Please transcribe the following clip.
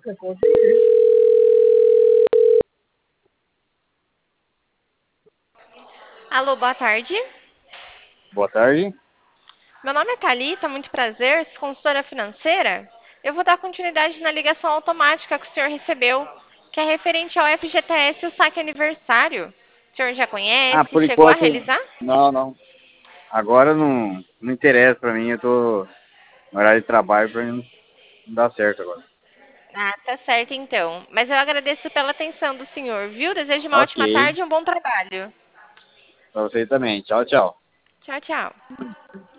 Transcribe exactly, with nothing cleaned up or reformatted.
Alô, boa tarde. Boa tarde. Meu nome é Thalita, muito prazer, sou consultora financeira. Eu vou dar continuidade na ligação automática que o senhor recebeu, que é referente ao F G T S e o saque aniversário. O senhor já Ah, conhece? por Chegou a enquanto, realizar? não, não. Agora não, não interessa pra mim, eu tô no horário de trabalho pra mim não dar certo agora. Ah, tá certo então. Mas eu agradeço pela atenção do senhor, viu? Desejo uma Ok, ótima tarde e um bom trabalho. pra você também. Tchau, tchau. Tchau, tchau.